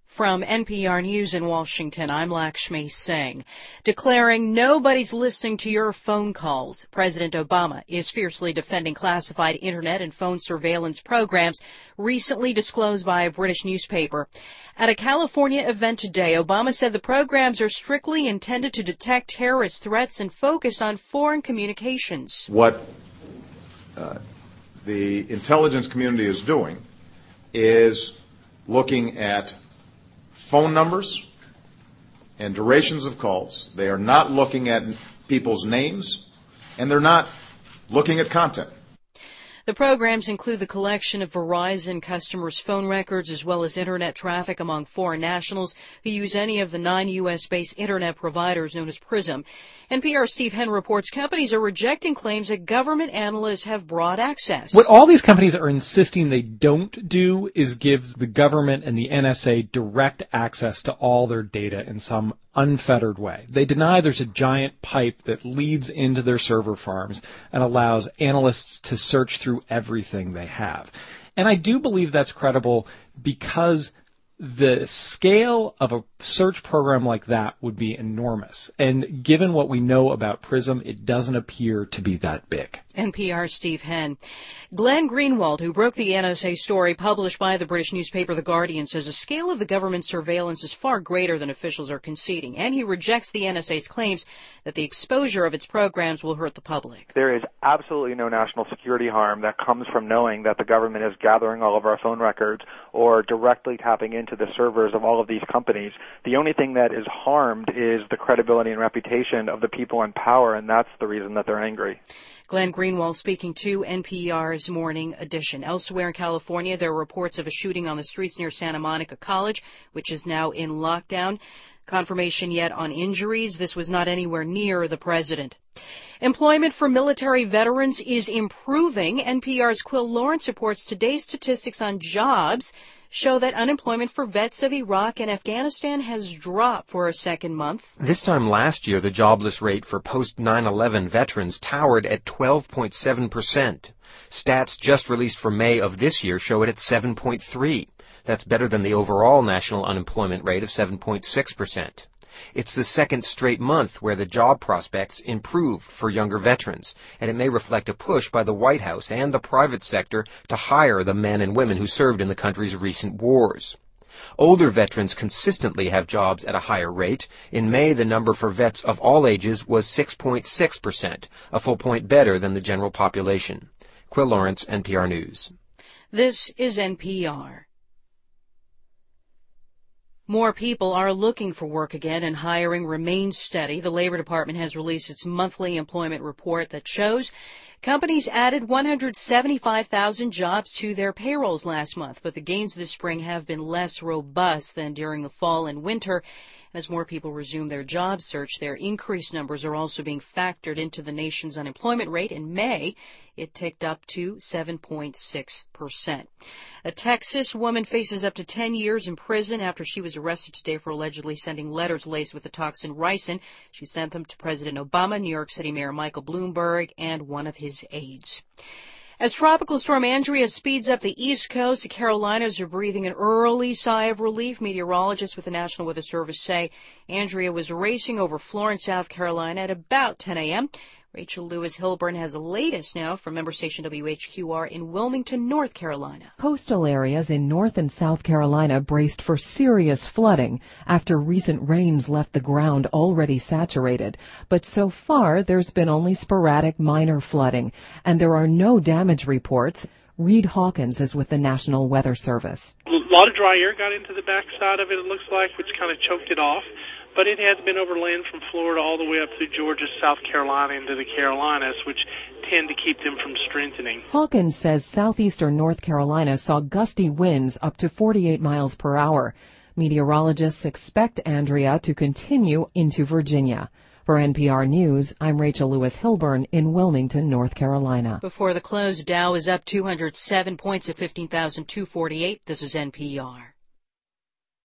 From NPR News in Washington, I'm Lakshmi Singh. Declaring nobody's listening to your phone calls, President Obama is fiercely defending classified internet and phone surveillance programs recently disclosed by a British newspaper. At a California event today, Obama said the programs are strictly intended to detect terrorist threats and focus on foreign communications. What the intelligence community is doing is looking at phone numbers and durations of calls. They are not looking at people's names, and they're not looking at content. The programs include the collection of Verizon customers' phone records as well as internet traffic among foreign nationals who use any of the 9 U.S.-based internet providers known as PRISM. NPR's Steve Henn reports companies are rejecting claims that government analysts have broad access. What all these companies are insisting they don't do is give the government and the NSA direct access to all their data in some unfettered way. They deny there's a giant pipe that leads into their server farms and allows analysts to search through everything they have. And I do believe that's credible because the scale of a search program like that would be enormous. And given what we know about PRISM, it doesn't appear to be that big. NPR's Steve Henn. Glenn Greenwald, who broke the NSA story published by the British newspaper The Guardian, says the scale of the government surveillance is far greater than officials are conceding, and he rejects the NSA's claims that the exposure of its programs will hurt the public. There is absolutely no national security harm that comes from knowing that the government is gathering all of our phone records or directly tapping into the servers of all of these companies. The only thing that is harmed is the credibility and reputation of the people in power, and that's the reason that they're angry. Glenn Greenwald speaking to NPR's Morning Edition. Elsewhere in California, there are reports of a shooting on the streets near Santa Monica College, which is now in lockdown. Confirmation yet on injuries. This was not anywhere near the president. Employment for military veterans is improving. NPR's Quill Lawrence reports today's statistics on jobs show that unemployment for vets of Iraq and Afghanistan has dropped for a second month. This time last year, the jobless rate for post-9/11 veterans towered at 12.7%. Stats just released for May of this year show it at 7.3%. That's better than the overall national unemployment rate of 7.6%. It's the second straight month where the job prospects improved for younger veterans, and it may reflect a push by the White House and the private sector to hire the men and women who served in the country's recent wars. Older veterans consistently have jobs at a higher rate. In May, the number for vets of all ages was 6.6%, a full point better than the general population. Quill Lawrence, NPR News. This is NPR. More people are looking for work again, and hiring remains steady. The Labor Department has released its monthly employment report that shows companies added 175,000 jobs to their payrolls last month, but the gains this spring have been less robust than during the fall and winter. As more people resume their job search, their increased numbers are also being factored into the nation's unemployment rate. In May, it ticked up to 7.6%. A Texas woman faces up to 10 years in prison after she was arrested today for allegedly sending letters laced with the toxin ricin. She sent them to President Obama, New York City Mayor Michael Bloomberg, and one of his aides. As Tropical Storm Andrea speeds up the East Coast, the Carolinas are breathing an early sigh of relief. Meteorologists with the National Weather Service say Andrea was racing over Florence, South Carolina at about 10 a.m. Rachel Lewis Hilburn has the latest now from member station WHQR in Wilmington, North Carolina. Coastal areas in North and South Carolina braced for serious flooding after recent rains left the ground already saturated. But so far, there's been only sporadic minor flooding, and there are no damage reports. Reed Hawkins is with the National Weather Service. A lot of dry air got into the backside of it looks like, which kind of choked it off. But it has been overland from Florida all the way up through Georgia, South Carolina, into the Carolinas, which tend to keep them from strengthening. Hawkins says southeastern North Carolina saw gusty winds up to 48 miles per hour. Meteorologists expect Andrea to continue into Virginia. For NPR News, I'm Rachel Lewis Hilburn in Wilmington, North Carolina. Before the close, Dow is up 207 points at 15,248. This is NPR.